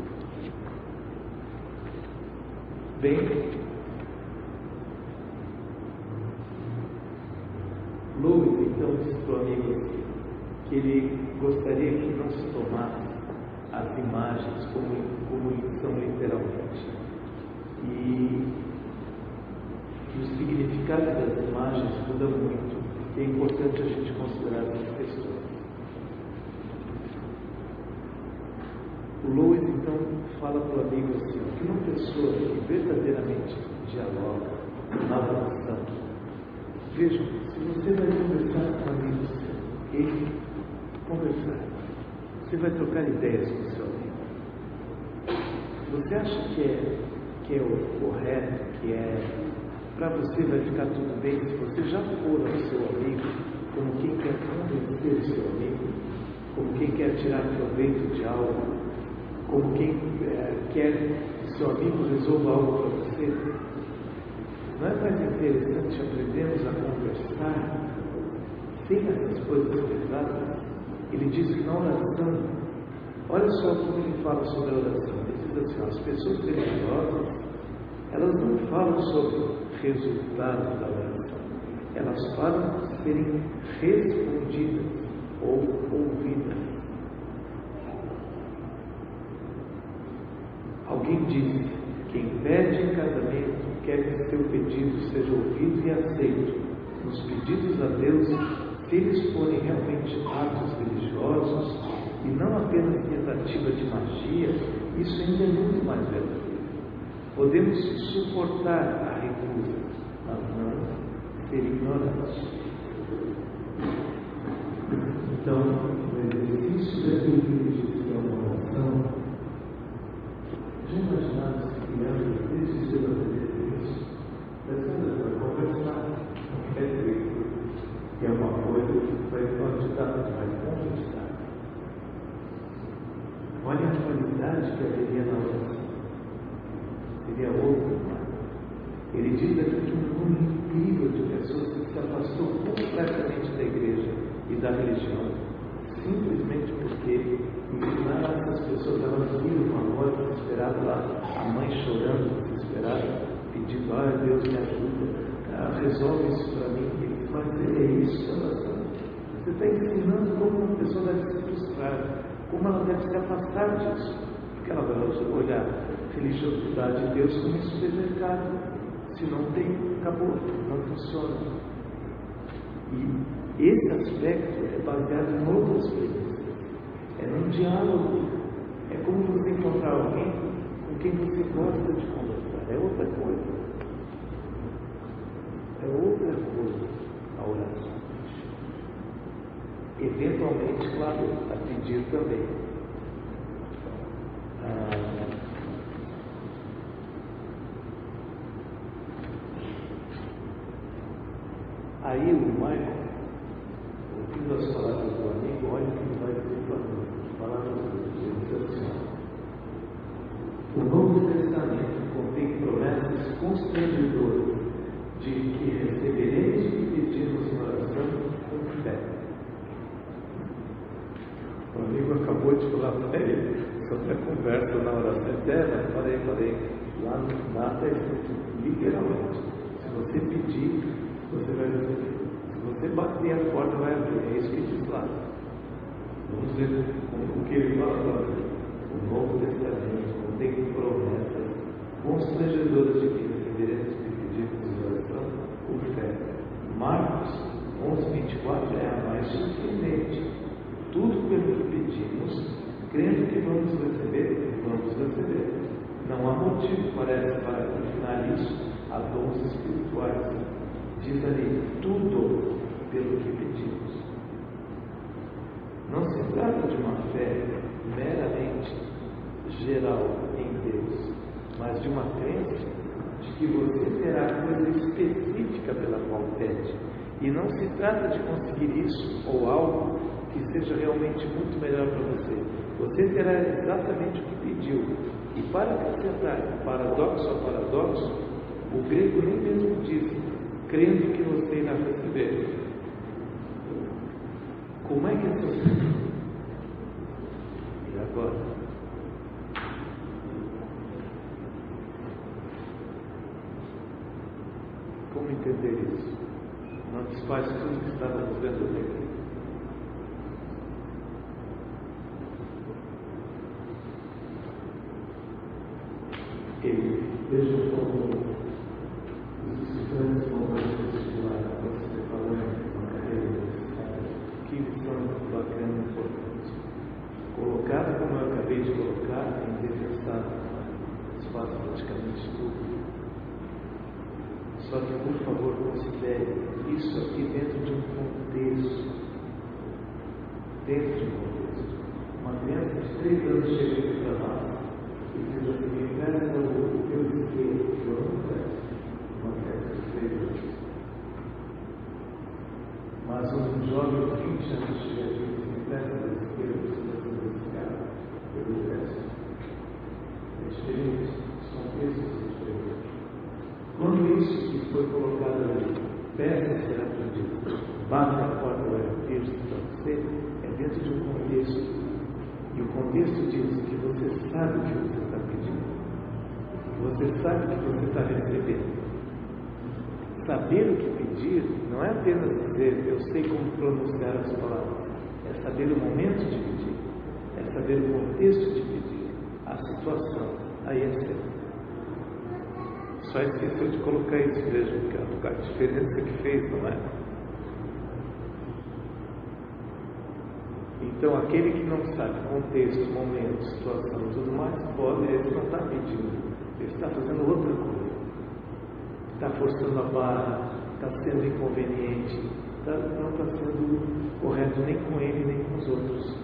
Bem, Louis então disse para o amigo que ele gostaria que não se tomasse as imagens como, como são literalmente. E o significado das imagens muda muito, e é importante a gente considerar essas questões. O Louis então fala para o amigo assim: que uma pessoa que verdadeiramente dialoga na oração, vejam, se você vai conversar com um amigo seu, ele conversar, você vai trocar ideias com o seu amigo. Se você acha que é que é o correto, que é para você vai ficar tudo bem, se você já for ao seu amigo como quem quer convencer o seu amigo, como quem quer tirar proveito de algo, como quem é, quer que o seu amigo resolva algo para você, não é mais interessante aprendermos a conversar sem essas coisas pesadas? Ele diz que na oração, olha só como ele fala sobre a oração, esses assim, as pessoas religiosas, elas não falam sobre resultados da oração, elas falam de serem respondidas ou ouvidas. Alguém disse: quem pede em casamento quer que seu pedido seja ouvido e aceito. Nos pedidos a Deus, se eles forem realmente atos religiosos e não apenas tentativa de magia, isso ainda é muito mais verdadeiro. Podemos suportar a recusa, mas não ser ignorantes. Então, o exercício daquilo que ele diz que é uma oração, já imaginaram se criando desde cedo a fazer isso? Pensando para conversar, é feito, que é uma coisa que vai quantitar, vai conquistar. Olha a qualidade que haveria na oração. Seria outra. Ele diz aqui que um número incrível de pessoas que se afastou completamente da igreja e da religião, simplesmente porque ensinaram essas pessoas, elas viram uma voz desesperada lá, a mãe chorando, desesperada, pedindo: ah, Deus me ajuda, ah, resolve isso para mim. E ele vai dizer: é isso, oração. Você está ensinando como uma pessoa deve se frustrar, como ela deve se afastar disso, porque ela vai olhar a religiosidade de Deus como um supermercado. Se não tem, acabou, não funciona. E esse aspecto é baseado em outras coisas. É num diálogo. É como você encontrar alguém com quem você gosta de conversar. É outra coisa. É outra coisa a oração. Eventualmente, claro, a pedir também. Ah, Aí o Michael, ouvindo as palavras do amigo, olha o que ele vai dizer para nós. As palavras dele diz assim: o Novo Testamento contém promessas constrangedoras de que receberemos o que pedimos em oração com fé. O amigo acabou de falar para ele sobre a conversa na oração eterna. Falei, falei, lá no nada é escrito literalmente: se você pedir, você vai receber. Se você bater, a porta vai abrir. É isso que diz lá. Vamos ver o que ele fala agora. O Novo Testamento contém promessas constrangedoras de que receberemos o que pedimos em oração por fé. Marcos onze, vinte e quatro é a mais surpreendente. Tudo pelo que pedimos, crendo que vamos receber, vamos receber. Não há motivo, parece, para confinar isso a dons espirituais. Diz ali: tudo pelo que pedimos. Não se trata de uma fé meramente geral em Deus, mas de uma crença de que você terá coisa específica pela qual pede. E não se trata de conseguir isso ou algo que seja realmente muito melhor para você. Você terá exatamente o que pediu. E para acrescentar paradoxo a paradoxo, o grego nem mesmo diz crendo que você irá receber. Como é que é possível? E agora? Como entender isso? Não desfaz tudo que estávamos vendo aqui. Ele veja como os estudantes vão mais vestibular, quando você falou em uma carreira universitária, que lição bacana e importante. Colocado como eu acabei de colocar, em defensar, se faz praticamente tudo. Só que, por favor, considere isso aqui dentro de um contexto. Dentro de um contexto. Uma criança de três anos chega aqui para nós e diz assim: peça o eu esqueço, eu não peço. Uma criança de três anos. Mas um jovem de vinte anos chega aqui e diz: peça o eu esqueço, eu não peço. Eu não peço. É diferente. São contextos diferentes. Quando isso que foi colocado ali, peça será pedido, bate a porta, vai abrir-se para você, é dentro de um contexto E o contexto diz que você sabe o que você está pedindo. Você sabe o que você está recebendo. Saber o que pedir não é apenas dizer eu sei como pronunciar as palavras. É saber o momento de pedir. É saber o contexto de pedir. A situação. Aí é certo. Só esqueceu de colocar isso, vejam que a diferença que fez, não é? Então, aquele que não sabe contexto, momento, situação e tudo mais, pode, ele não está pedindo, ele está fazendo outra coisa. Está forçando a barra, está sendo inconveniente, está, não está sendo correto nem com ele, nem com os outros.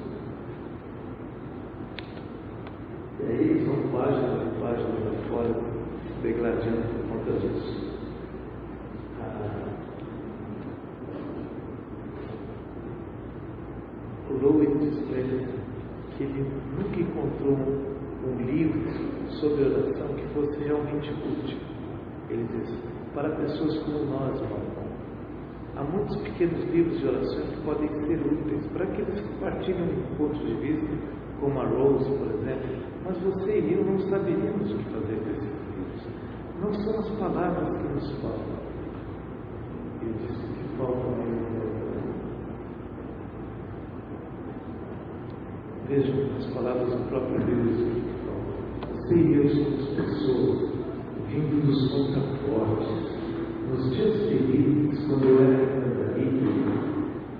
E aí eles vão página por página fora, degradando por conta disso. Ah, o Lowe diz para ele que ele nunca encontrou um livro sobre oração que fosse realmente útil. Ele diz, para pessoas como nós, irmão, há muitos pequenos livros de orações que podem ser úteis para aqueles que partilham um ponto de vista, como a Rose, por exemplo, mas você e eu não saberíamos o que fazer com esses livros. Não são as palavras que nos faltam. Ele disse que faltam mesmo. Vejam as palavras do próprio Deus. Você e eu somos pessoas vindo dos contrafortes. Nos dias felizes, quando eu era candarício,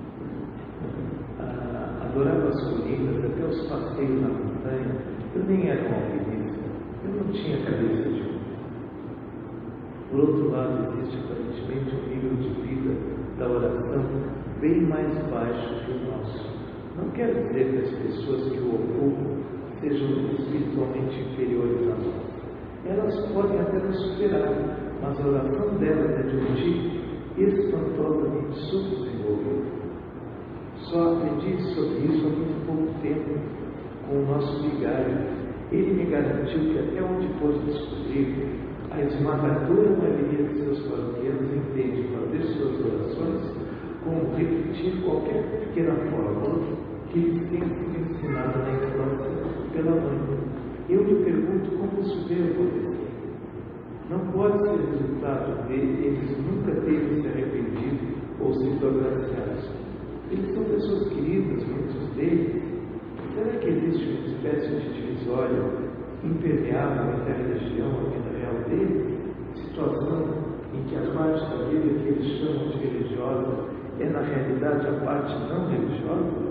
adorava as colinas, até os passeios na montanha, eu nem era um alpinista, eu não tinha cabeça de um. Por outro lado, existe aparentemente um nível de vida da oração bem mais baixo que o nosso. Não quero dizer que as pessoas que o ocupam sejam espiritualmente inferiores a nós. Elas podem até nos superar, mas a oração delas é de um tipo espantosamente subdesenvolvido. Só aprendi sobre isso há muito pouco tempo com o nosso vigário. Ele me garantiu que até onde pôde descobrir, a esmagadora maioria de seus paroquianos entende fazer suas orações como repetir qualquer pequena fórmula que lhes tenha sido ensinada na infância pela mãe. Eu lhe pergunto como isso veio acontecer. Não pode ser resultado de eles nunca terem se arrependido ou sido agraciados. Eles são pessoas queridas, muitos deles. Será que existe uma espécie de divisória impermeável entre a religião e a vida real deles? Situação em que a parte da vida que eles chamam de religiosa é na realidade a parte não religiosa?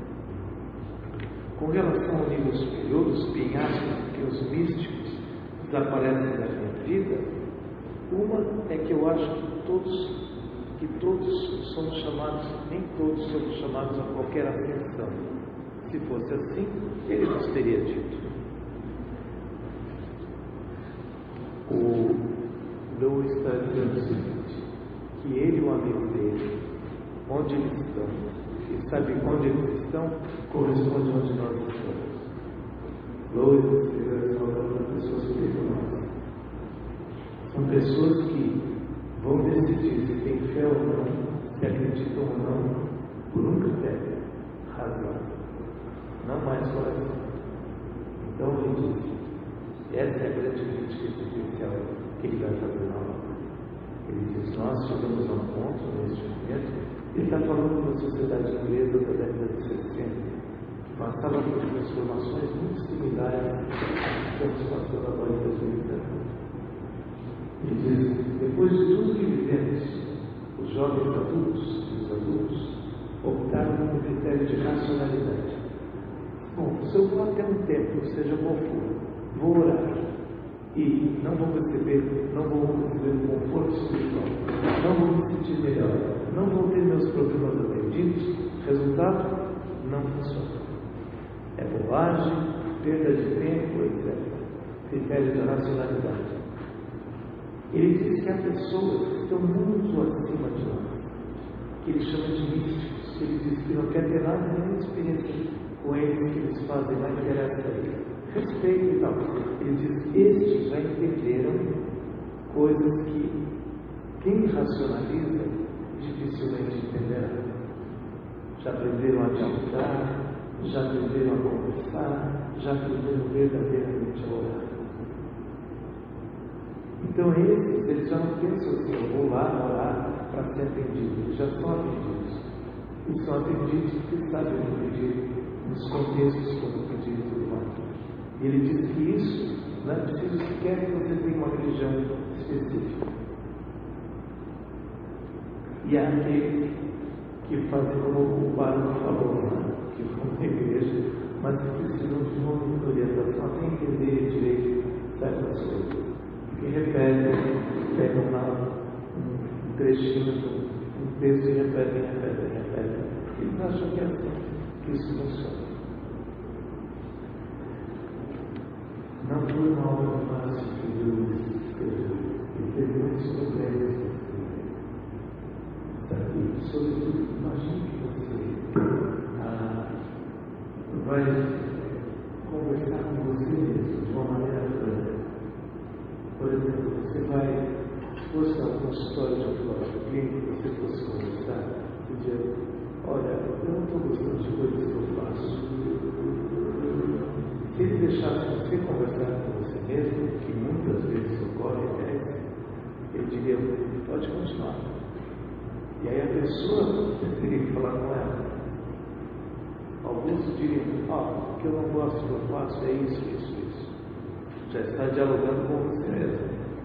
Com relação ao nível superior, os penhascos que os místicos desaparecem da minha vida, uma é que eu acho que todos que todos somos chamados, nem todos somos chamados a qualquer ascensão. Se fosse assim, ele nos teria dito. O Lowe está dizendo o seguinte, que ele e o amigo dele, onde eles estão, e sabe onde eles estão, corresponde onde nós estamos. Lowe descreveu para pessoas que nós. São pessoas que vão decidir se tem fé ou não, se acreditam ou não, por um critério, razão, não mais coração. Então ele diz, essa é a grande crítica existencial que ele vai fazer na obra. Ele diz, nós chegamos a um ponto neste momento, ele está falando da sociedade inglesa da década de sessenta, que passava por transformações muito similares à que estamos passando agora em dois mil e dez. Ele diz, depois de tudo que vivemos, os jovens adultos e os adultos optaram por um critério de racionalidade. Bom, se eu vou até um templo, seja qual for, vou orar e não vou receber, não vou receber um conforto espiritual, não vou me sentir melhor, não vou ter meus problemas atendidos, resultado, não funciona. É bobagem, perda de tempo, etcétera. Critério de racionalidade. Ele diz que há pessoas que estão muito acima de nós, que ele chama de místicos. Ele diz que não quer ter nada, nenhuma experiência com eles, que eles fazem, não interessa a ele. Respeito e tal. Ele diz, estes já entenderam coisas que quem racionaliza dificilmente entenderá. Já aprenderam a dialogar, já aprenderam a conversar, já aprenderam verdadeiramente a orar. Então esses, eles já não pensam assim, eu vou lá orar para ser atendido, eles já são atendidos. E são atendidos porque sabem pedir nos contextos como pedir e tudo mais. E ele diz que isso não é preciso sequer que você tenha uma religião específica. E há aqueles que fazem como o Barão falou, né? Que vão na igreja, mas que precisam de uma orientação até entender direito certas coisas. Que repetem, pegam lá um trechinho, um texto e repetem, repetem, repetem. Eles acham que é assim que isso funciona. Não foi uma obra fácil que Deus escreveu. Ele teve muitos problemas. E, sobretudo, imagine que você ah, vai conversar com você mesmo de uma maneira franca. Por exemplo, você vai, se fosse um consultório de oncológico clínico, você fosse conversar e dizer, olha, eu não estou gostando de coisas que eu faço. Se ele deixasse você conversar com você mesmo, que muitas vezes ocorre, é, ele diria, pode continuar. E aí a pessoa teria que falar com ela. Alguns diriam, ah, o que eu não gosto que eu faço é isso, isso, isso. Já está dialogando com você mesmo.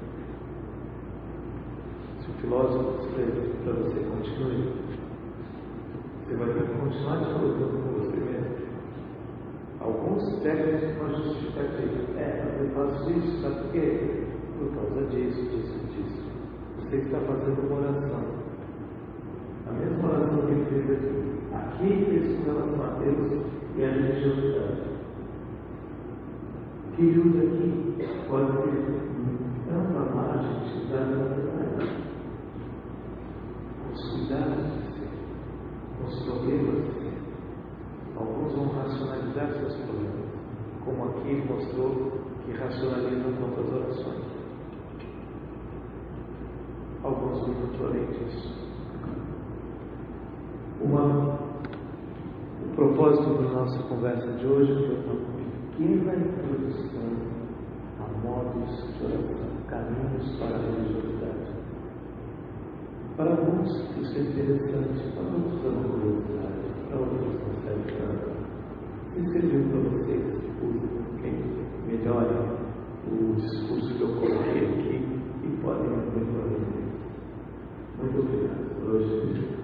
Se o filósofo escreve para você continue, você vai ter que continuar dialogando com você mesmo. Alguns pegam uma justificativa. É, mas eu faço isso, sabe por quê? Por causa disso, disso, disso. Você está fazendo uma oração. A mesma oração que ele fez aqui. Aqui ele fez com relação a Deus e a religiosidade. O que ele usa aqui pode ser não para amar a gente dar na verdade. Com os cuidados de ser, com os problemas de ser. Alguns vão racionalizar seus problemas, como aqui ele mostrou que racionalizam quanto às orações. Alguns muito além disso. Uma, o propósito da nossa conversa de hoje foi uma pequena introdução a modos de oração, caminhos para a religiosidade. Para alguns isso é interessante, para outros é uma curiosidade, para outros não serve tanto. Se serviu para vocês, quem melhore o discurso que eu coloquei aqui e podem muito além disso. Muito obrigado por hoje.